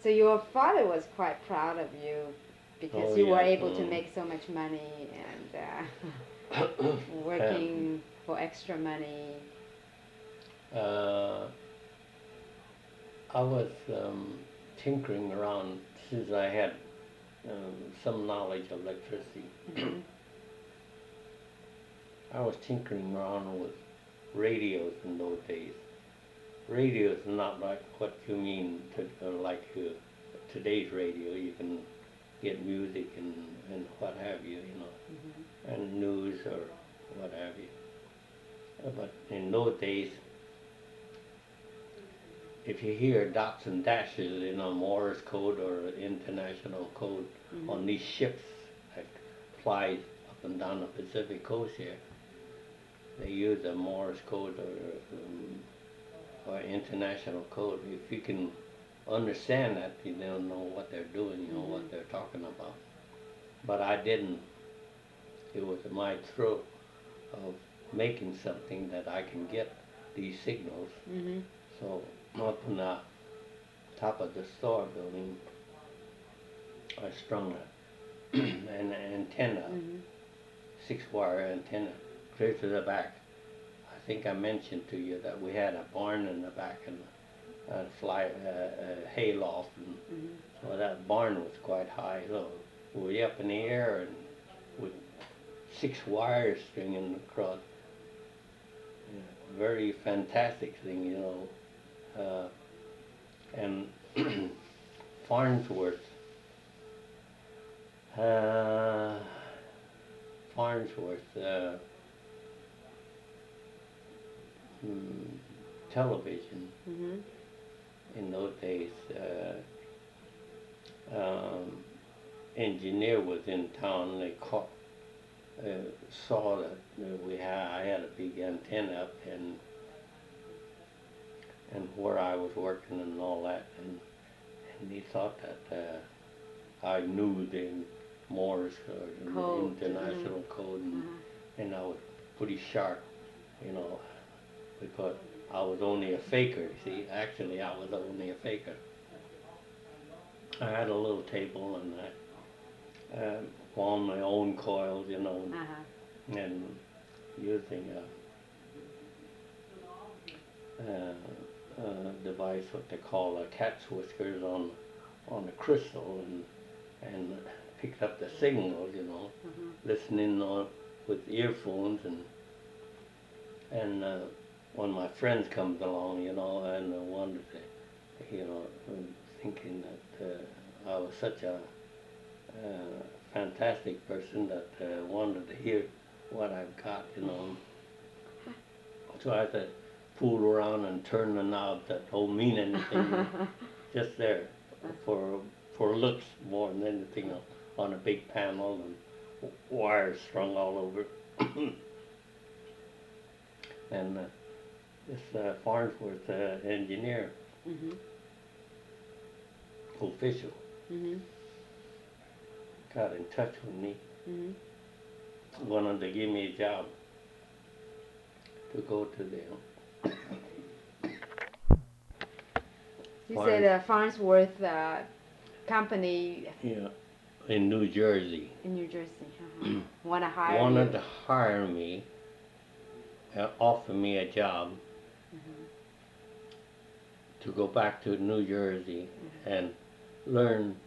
So your father was quite proud of you because Oh you were yes. able to make so much money and working for extra money. uh, I was tinkering around since I had some knowledge of electricity. Mm-hmm. I was tinkering around with radios in those days. Radios not like what you mean to, like today's radio. You can get music and what have you, Mm-hmm. and news or what have you. But in those days, if you hear dots and dashes in a Morse code or international code Mm-hmm. on these ships that fly up and down the Pacific coast here, they use a Morse code or international code. If you can understand that, you don't know what they're doing, Mm-hmm. what they're talking about. But I didn't. It was my throat of making something that I can get these signals. Mm-hmm. So up on the top of the store building, I strung an antenna, Mm-hmm. 6-wire antenna, clear to the back. I think I mentioned to you that we had a barn in the back and a hay loft, and Mm-hmm. so that barn was quite high. So we were up in the air and with 6 wires stringing across. Very fantastic thing. And Farnsworth, uh, Farnsworth mm, television Mm-hmm. in those days. Engineer was in town. They uh, saw that I had a big antenna up and where I was working and all that, and he thought that I knew the Morse or Code. the international Mm-hmm. code, Uh-huh. and I was pretty sharp, you know, because I was only a faker. See, actually, I was only a faker. I had a little table and I wound my own coils, Uh-huh. and using device what they call cat's whiskers on the crystal and picked up the signals, Mm-hmm. listening on with earphones and when my friends comes along, and I wanted to, thinking that I was such a fantastic person that wanted to hear what I've got. So I had to fool around and turn the knobs that don't mean anything, just there for looks more than anything else, on a big panel and wires strung all over. And this Farnsworth engineer, Mm-hmm. official, Mm-hmm. got in touch with me, Mm-hmm. wanted to give me a job to go to the You Farns, said Farnsworth company yeah, in New Jersey. in New Jersey. Uh-huh. Want to hire Wanted you? to hire me, offer me a job Mm-hmm. to go back to New Jersey Mm-hmm. and learn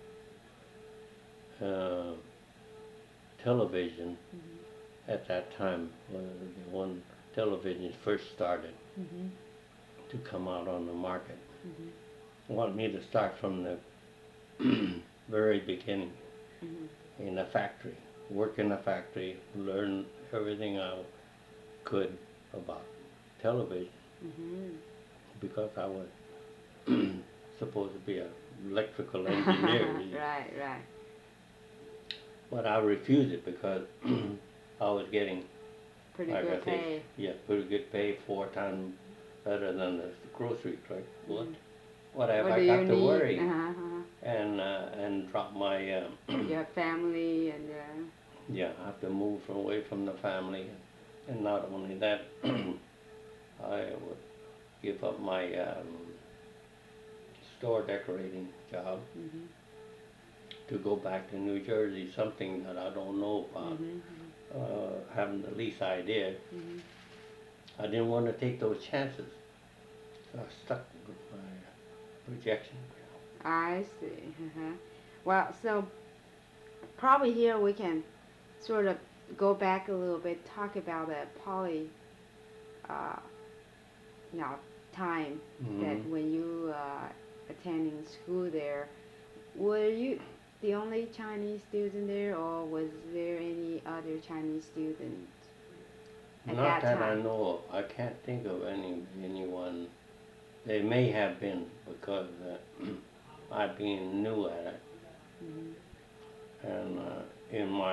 uh, television Mm-hmm. at that time when television first started Mm-hmm. to come out on the market. Mm-hmm. Wanted me to start from the very beginning Mm-hmm. in a factory, work in a factory, learn everything I could about television Mm-hmm. because I was supposed to be an electrical engineer. Right, right. But I refused it because I was getting, Pretty like good I say, pay. yeah, pretty good pay, 4 times better than the grocery clerk. Mm-hmm. What have What do I you got to need? worry? Uh-huh, uh-huh. And drop my, Your family and yeah, I have to move away from the family. And not only that, I would give up my store decorating job Mhm. to go back to New Jersey, something that I don't know about, Mhm. haven't the least idea. Mhm. I didn't want to take those chances, so I stuck with my projection. I see. Uh-huh. Well, so probably here we can sort of go back a little bit, talk about the poly, uh, you know, time that Mm-hmm. when you attending school there. Were you the only Chinese student there, or was there any other Chinese student at Not that that I time? know of. I can't think of anyone. They may have been because I being new at it, Mhm. and in my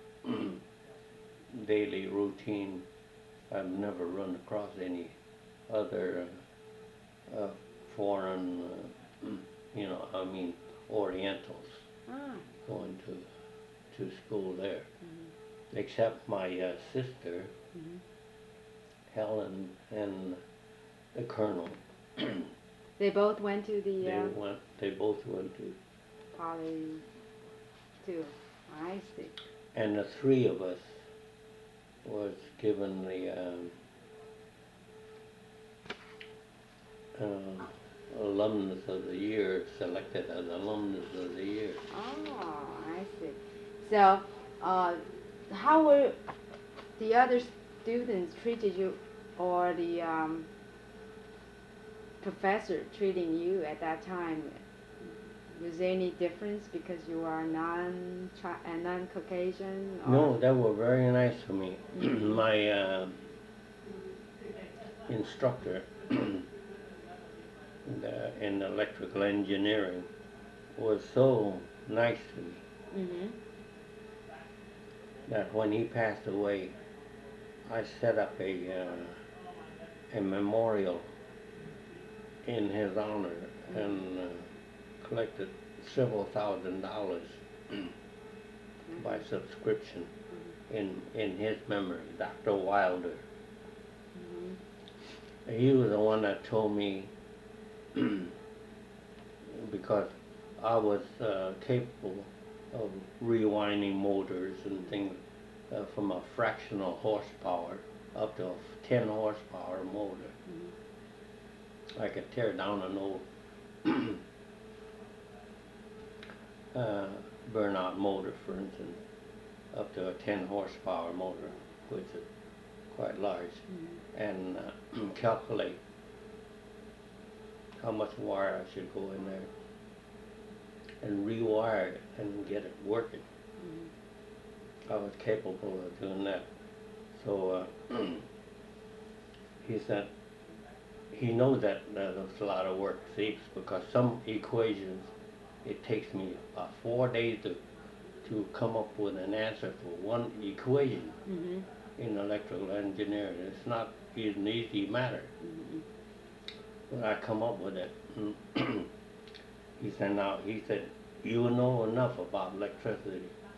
daily routine, I've never run across any other uh, foreign, I mean Orientals Ah. going to school there, Mhm. except my sister Mhm. Helen and the Colonel. They both went to the They both went to, poly too. I see. and the three of us was given the alumnus of the year, selected as alumnus of the year. Oh, I see. So, uh, how were the other students treated you, or the professor treating you at that time? Was there any difference because you are non-Caucasian, or? No, they were very nice to me. Mhm. My instructor in electrical engineering was so nice to me Mhm. that when he passed away, I set up a memorial in his honor and collected several $1,000 by Mhm. subscription Mhm. in his memory, Dr. Wilder. Mhm. He was the one that told me because I was capable of rewinding motors and things from a fractional horsepower up to a 10 horsepower motor. Mhm. I could tear down an old uh, burnout motor, for instance, up to a 10 horsepower motor, which is quite large, Mhm. and calculate how much wire I should go in there and rewire it and get it working. Mhm. I was capable of doing that. So he said he knows that that's a lot of work, see, because some equations it takes me about 4 days to come up with an answer for one equation Mhm. in electrical engineering. It's not an easy matter, Mhm. but I come up with it. He said, you know enough about electricity.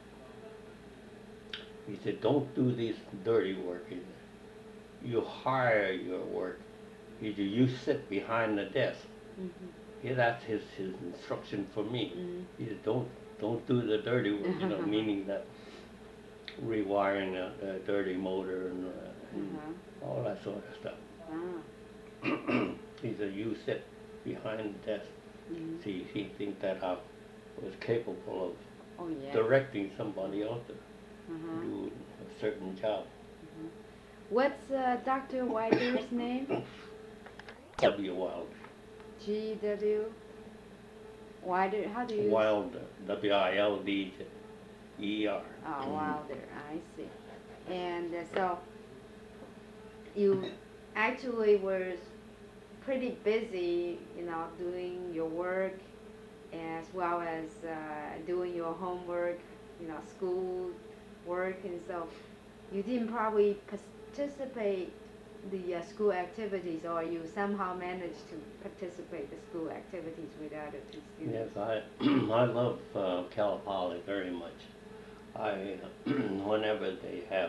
He said, don't do this dirty work. He said, you hire your work. He said, you sit behind the desk. Mhm. Yeah, that's his instruction for me. Mhm. He said, don't do the dirty work, meaning that rewiring a dirty motor and Uh-huh. all that sort of stuff. Ah. He said, you sit behind the desk. Mhm. See, he think that I was capable of Oh yeah. directing somebody else to Uh-huh. do a certain job. Mhm. What's Dr. Wilder's name? W. Wilder. G.W. Wilder. How do you? Wilder. Wilder. Oh, Wilder. I see. And so you actually were pretty busy, doing your work as well as doing your homework, school work, and so you didn't probably participate the school activities, or you somehow managed to participate the school activities with other two Yes, students. I I love Cal Poly very much. I whenever they have,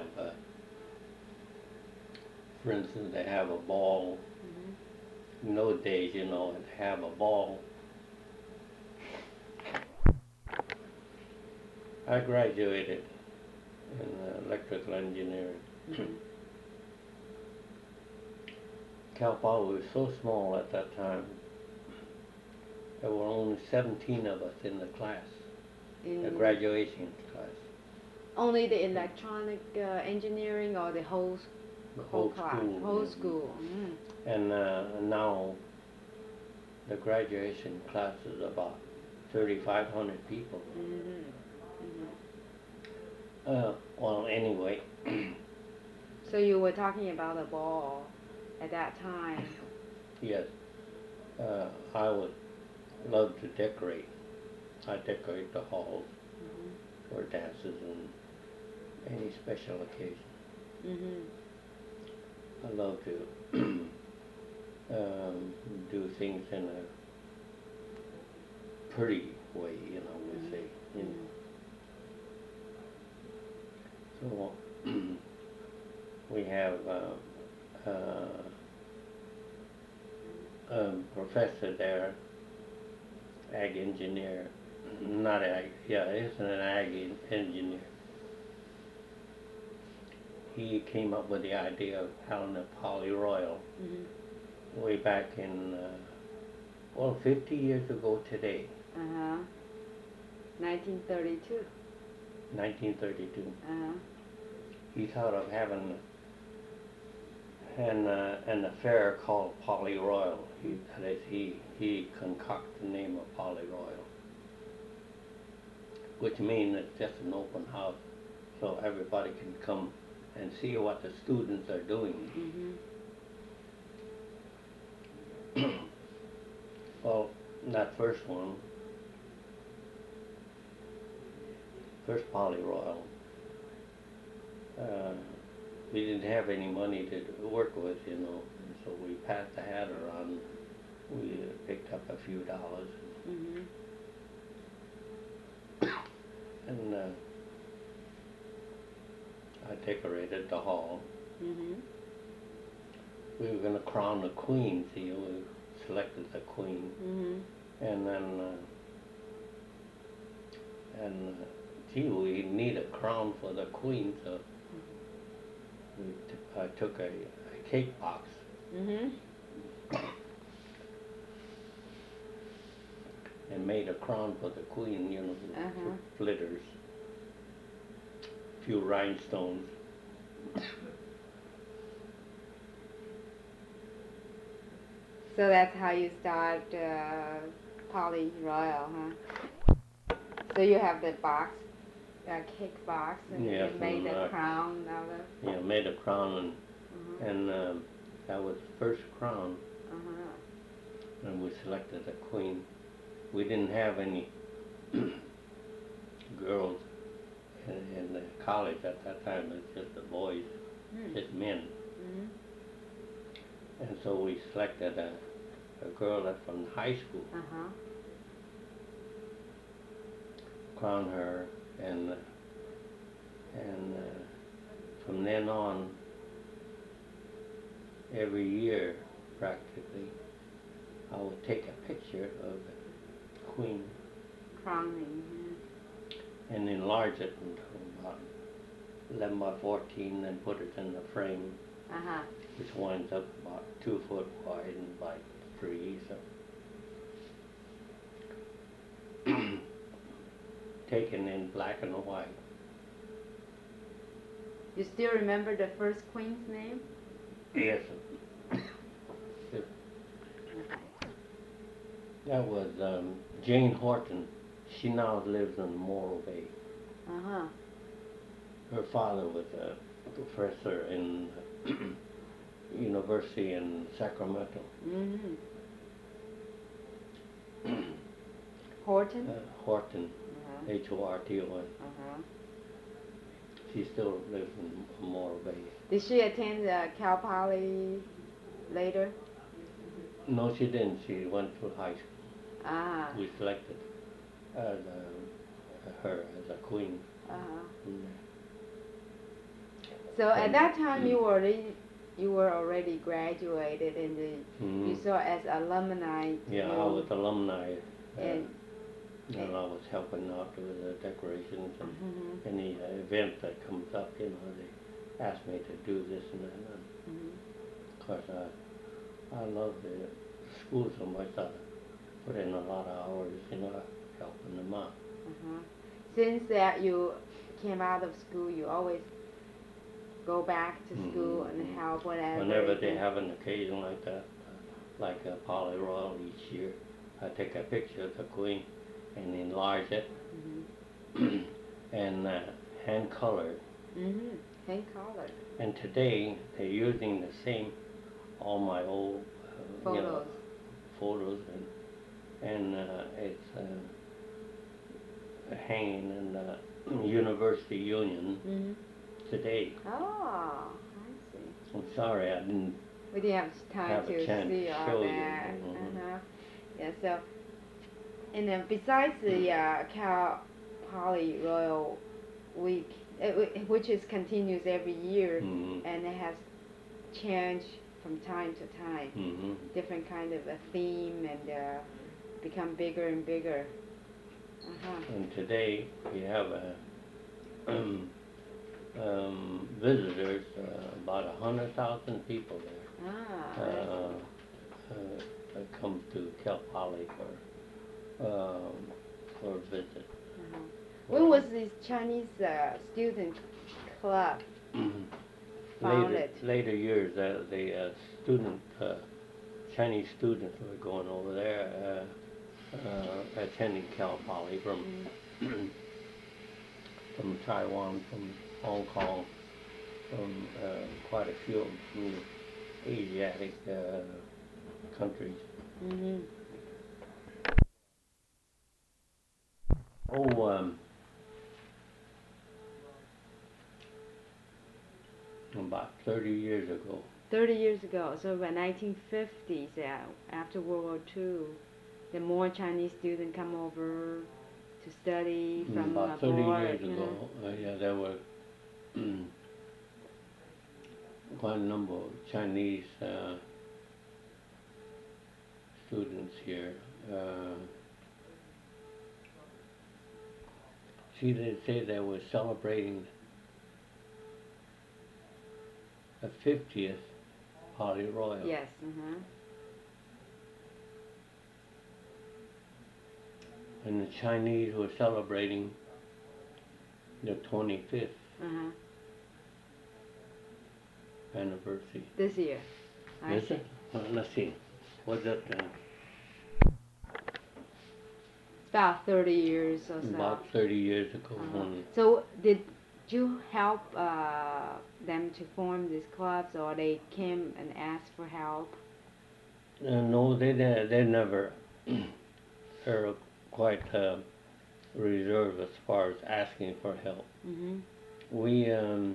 for instance, they have a ball. Mm-hmm. In those days, they have a ball I graduated in electrical engineering. Mhm. Cal Poly was so small at that time. There were only 17 of us in the class, the graduation class. Only the electronic engineering or the whole The whole whole class, school. whole school. Mm. And now the graduation class is about 3,500 people. Mhm. Well, anyway, So you were talking about a ball at that time. yes, I would love to decorate. I decorate the halls for dances and any special occasion. Mhm. I love to do things in a pretty way, you know, we say. You know. So we have a professor there, ag engineer, not ag, yeah, he's an ag engineer. He came up with the idea of having a Poly Royal way back in, 50 years ago today. 1932. 1932. He thought of having an affair called Poly Royal. That is, he concocted the name of Poly Royal, which means it's just an open house, so everybody can come and see what the students are doing. Well, that first one, first Poly Royal, we didn't have any money to work with, you know, so we passed the hat around. We picked up a few dollars. And I decorated the hall. We were going to crown the queen, see, we selected the queen. And then, gee, we need a crown for the queen, so I took a cake box and made a crown for the queen, you know, glitters, a few rhinestones. So that's how you start Poly Royal, huh? So you have the box, cake box, and Yes, you made a crown out of. Yeah, made a crown, and that was the first crown. And we selected a queen. We didn't have any girls in the college at that time. It was just the boys, just men. And so we selected a girl that's from high school. Crowned her, and from then on, every year practically, I would take a picture of the queen, Crowning. and enlarge it into about 11 by 14, and put it in the frame, which winds up about 2 foot wide and by 3, so. Taken in black and white. You still remember the first queen's name? Yes. That was Jane Horton. She now lives in Morro Bay. Her father was a professor in university in Sacramento. Horton? Horton, Horton. She still lives in Morro Bay. Did she attend Cal Poly later? No, she didn't. She went to high school. We selected her as a queen. So at that time you were already graduated, and you saw as alumni. Yeah, I was alumni. And I was helping out with the decorations and Mm-hmm. any event that comes up, you know, they ask me to do this and that. And Mm-hmm. of course, I love the school so much that I put in a lot of hours, you know, helping them out. Uh-huh. Since that you came out of school, you always go back to school and help whatever. Whenever they have an occasion like that, like a Poly Royal each year, I take a picture of the Queen and enlarge it Mm-hmm. and hand colored. Mm-hmm. Hand colored. And today they're using the same, all my old Photos. you know, photos and it's hanging in the University Union Mm-hmm. today. Oh, I see. I'm sorry I didn't We didn't have time have to a chance see to all show you. that. Mhm. Uh-huh. Yeah, so, and then besides the Cal Poly Royal Week, which is continues every year, and it has changed from time to time, different kind of a theme and become bigger and bigger. Uh-huh. And today we have visitors, about 100,000 people there. Ah, That come to Cal Poly for a visit. uh-huh. When was this Chinese student club founded? Later years, the Chinese students were going over there, attending Cal Poly from Taiwan, from Hong Kong, from quite a few of them from the Asiatic countries. Mm-hmm. Oh, about 30 years ago. 30 years ago, so by 1950s, after World War II, the more Chinese students come over to study from about 30 abroad. years ago, yeah, there were quite a number of Chinese students here. See, they say they were celebrating the 50th Poly Royal. Yes. Uh-huh. And the Chinese were celebrating the 25th Uh-huh. anniversary. This year. I Is see. it? Let's see. Was it It's about 30 years or so. about 30 years ago? Uh-huh. When So did you help them to form these clubs, or they came and asked for help? no, they never. They're quite reserved as far as asking for help. Mm-hmm. We,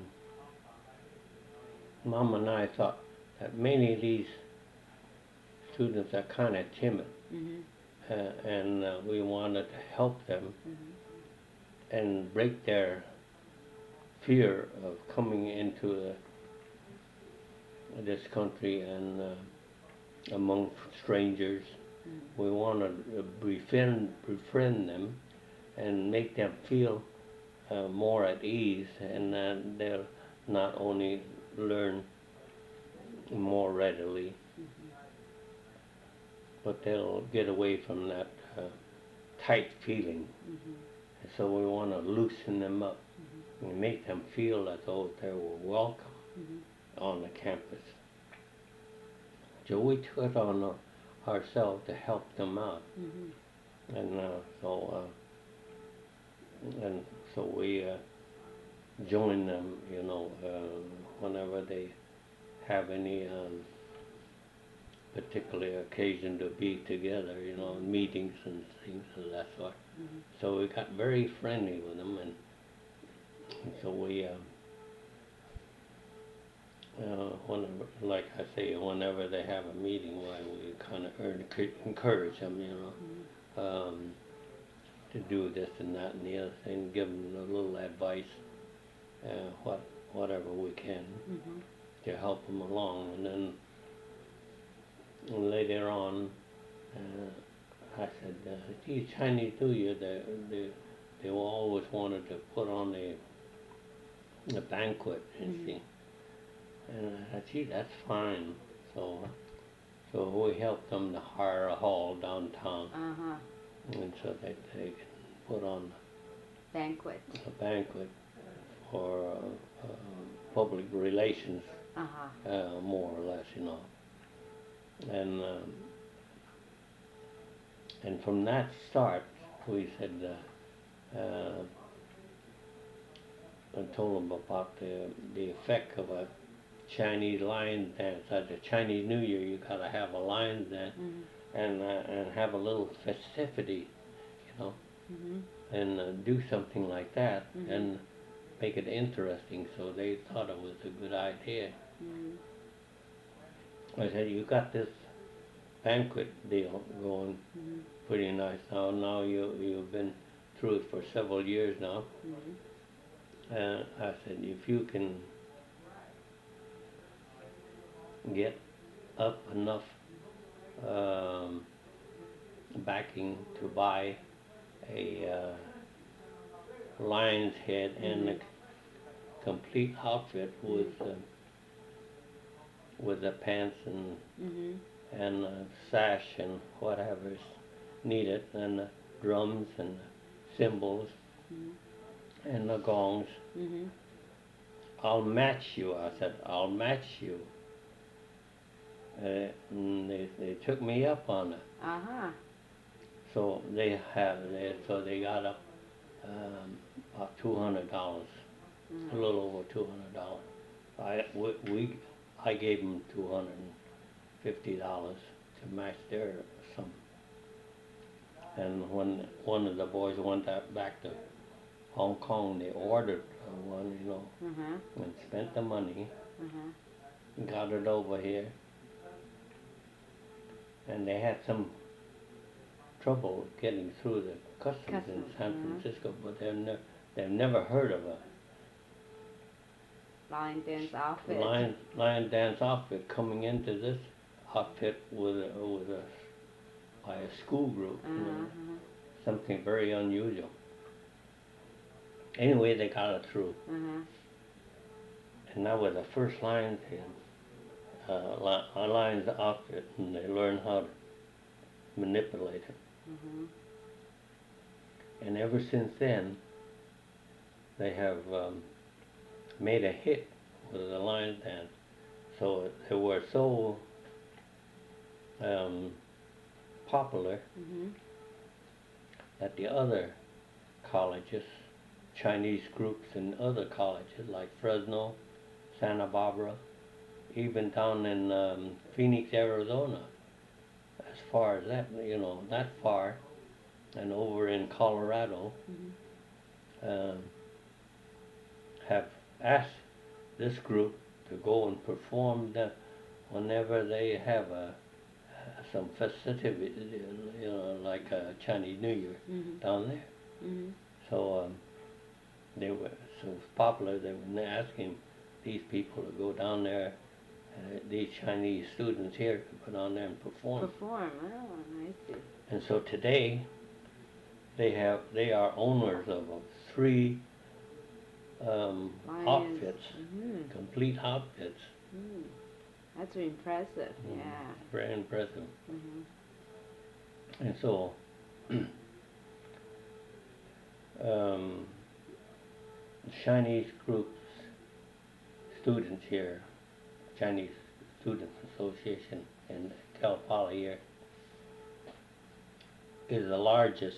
Mom and I thought that many of these students are kind of timid, Mm-hmm. and we wanted to help them Mm-hmm. and break their fear of coming into this country and among strangers. Mm-hmm. We want to befriend them and make them feel more at ease, and then they'll not only learn more readily, but they'll get away from that tight feeling. Mm-hmm. And so we want to loosen them up and make them feel as though they were welcome on the campus. So we took it on ourselves to help them out, Mm-hmm. and so we join them, you know, whenever they have any particular occasion to be together, you know, meetings and things of that sort. Mm-hmm. So we got very friendly with them, and so we, whenever, like I say, whenever they have a meeting, why we kind of encourage them, you know, to do this and that and the other thing, give them a little advice, whatever we can to help them along, and then later on, I said, gee, Chinese New Year, they always wanted to put on a banquet, and Mhm. see. And I said, gee, that's fine. So we helped them to hire a hall downtown, Uh-huh. and so that they can put on Banquet. a banquet for public relations, Uh-huh. more or less, you know. And and from that start, we said, I told them about the effect of a Chinese lion dance. At the Chinese New Year, you gotta have a lion dance Mhm. and have a little festivity, you know, Mhm. and do something like that Mhm. and make it interesting. So they thought it was a good idea. Mhm. I said, you got this banquet deal going Mhm. pretty nice now. You've been through it for several years now. Mhm. I said, if you can get up enough backing to buy a lion's head and a Mhm. complete outfit with the pants Mhm. and sash and whatever is needed, and the drums and the cymbals Mhm. and the gongs. Mhm. I'll match you. I said, I'll match you. And they took me up on it. Uh-huh. So they got up about $200, a Mhm. little over $200. I gave them $250 to match their sum. And when one of the boys went back to Hong Kong, they ordered one, you know, Uh-huh. and spent the money, Uh-huh. got it over here, and they had some trouble getting through the customs in Custom. San Uh-huh. Francisco, but they've never heard of a Lion dance outfit. lion dance outfit coming into this outfit by a school group, you Uh-huh. know, Uh-huh. something very unusual. Anyway, they got it through, Uh-huh. and that was the first lion's head, a lion's outfit, and they learned how to manipulate it. Mhm. And ever since then, they have made a hit with the lion dance. So they were so um, popular Mhm. that the other colleges, Chinese groups in other colleges like Fresno, Santa Barbara, even down in Phoenix, Arizona, as far as that, you know, that far, and over in Colorado, Mhm. um, have asked this group to go and perform whenever they have some festivity, you know, like Chinese New Year Mhm. down there. Mhm. So they were so popular. They were asking these people to go down there, these Chinese students here to put on there and perform. Perform. Oh, I see. And so today they are owners of three Lions. outfits, Mhm. complete outfits. Mm. That's impressive. Mm, Yeah. very impressive. Mhm. And so um, Chinese groups, students here, Chinese Students Association in Cal Poly here, is the largest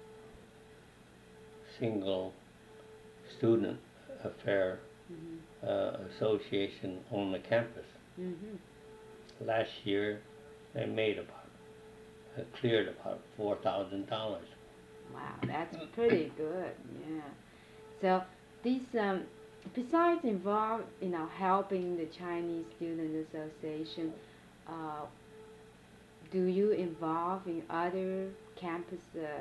single student affair Mhm. association on the campus. Mhm. Last year, they made cleared about $4,000. Wow, that's pretty good. Yeah. So these besides involve helping the Chinese Student Association, uh, do you involve in other campus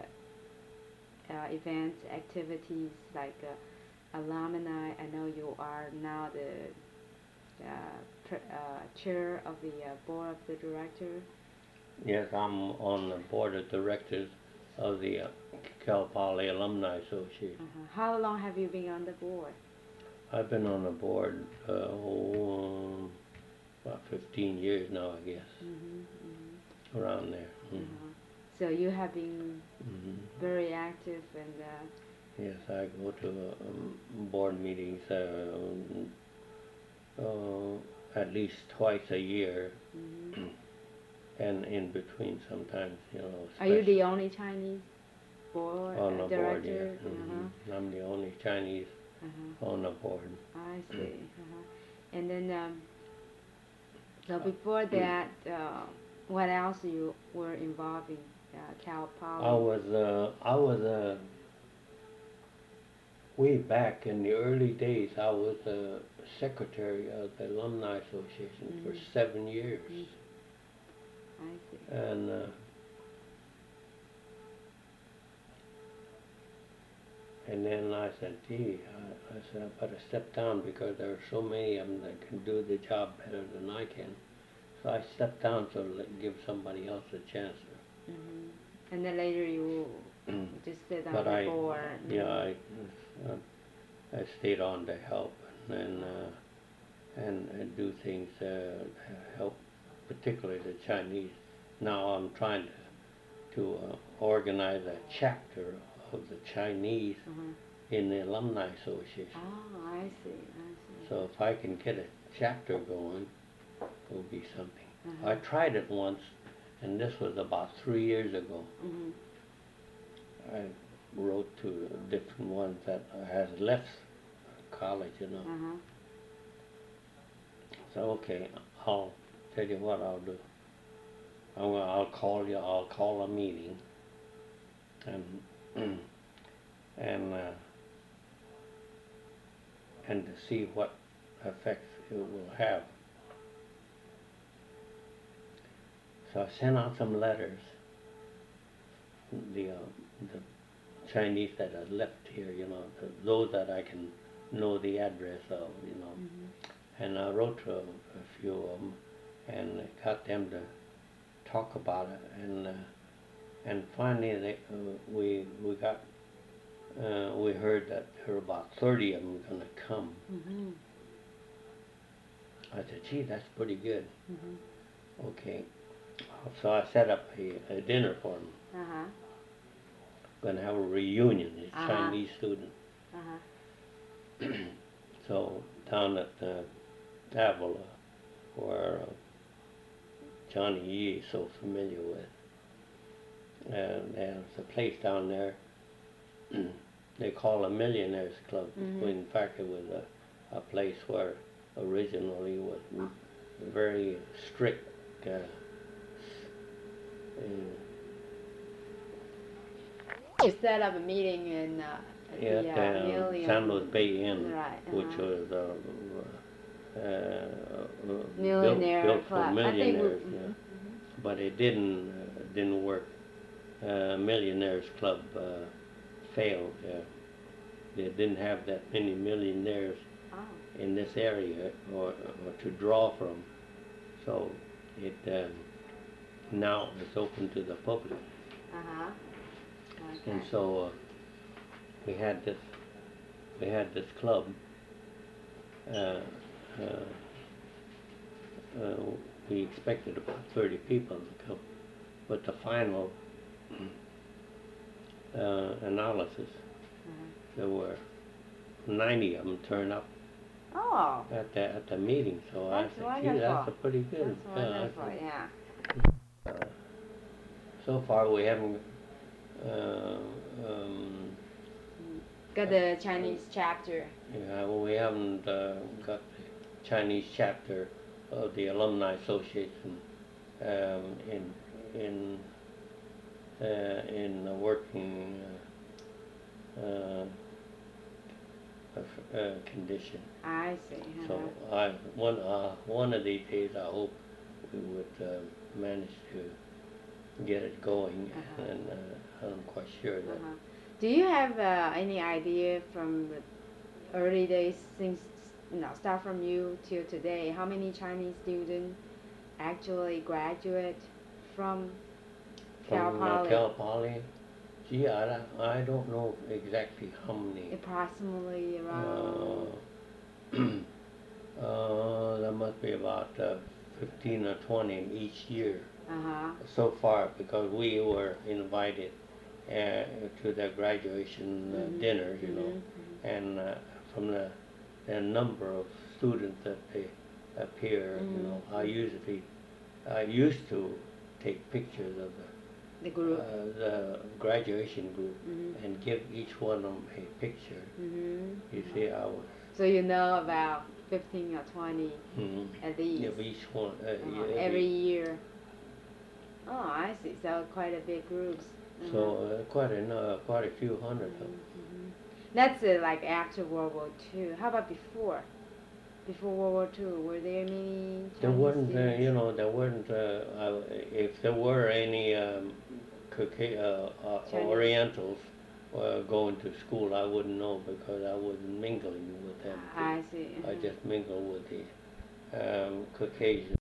events, activities like alumni? I know you are now the chair of the board of the director. Yes, I'm on the board of directors of the Cal Poly Alumni Association. How long have you been on the board? I've been on the board about 15 years now, I guess, around there. So you have been very active and. Yes, I go to board meetings at least twice a year, and in between sometimes, Are you the only Chinese board on the board? director? Yeah. I'm the only Chinese on the board. I see. And then, so before that, what else you were involved in Cal Poly? I was way back in the early days. I was a secretary of the Alumni Association for 7 years. I see. And then I said, gee, I said, I better step down because there are so many of them that can do the job better than I can. So I stepped down to give somebody else a chance. And then later you just sit on But the board. Yeah, I stayed on to help and do things help, particularly the Chinese. Now I'm trying to organize a chapter of the Chinese in the Alumni Association. Oh, I see. So if I can get a chapter going, it will be something. I tried it once, and this was about 3 years ago. I wrote to different ones that has left college, So okay, I'll tell you what I'll do. I'll call you. I'll call a meeting, and to see what effects it will have. So I sent out some letters. The Chinese that are left here, those that I can know the address of, And I wrote to a few of them and got them to talk about it, and finally we heard that there were about 30 of them going to come. I said, gee, that's pretty good. Okay, so I set up a dinner for them. Going to have a reunion, these Chinese students. So down at Avila, where Johnny Yee is so familiar with, and there's a place down there they call a Millionaires Club. In fact, it was a place where originally was very strict. You set up a meeting in at San Luis Bay Inn, right, which was Millionaire built Club. for millionaires. But it didn't work. Millionaires Club failed. They didn't have that many millionaires in this area or to draw from. So it now it's open to the public. Okay. And so we had this club. We expected about 30 people to come, but the final analysis, there were 90 of them turned up at the meeting. So I said, gee, that's a pretty good. That's wonderful, yeah. So far we haven't got the Chinese chapter. Yeah, well, we haven't got the Chinese chapter of the Alumni Association in the working condition. I see. So one of these days I hope we would manage to get it going, and I'm quite sure that. Do you have any idea from the early days, since start from you till today, how many Chinese students actually graduate? from Cal from Poly? Cal Poly. Gee, I don't know exactly how many. Approximately around. There must be about 15 or 20 each year Uh-huh. so far, because we were invited to the graduation dinners, you know, and from the number of students that they appear, you know, I used to take pictures of The group. the graduation group and give each one of them a picture. You see, I was. So you know about 15 or 20 at least. Of each one. Every year. Oh, I see. So quite a big groups. So quite a few hundred of them. That's like after World War II. How about before? Before World War II, were there many Chinese There weren't, students? you know, there weren't. If there were any Orientals going to school, I wouldn't know because I wasn't mingling with them. I see. I just mingled with the Caucasian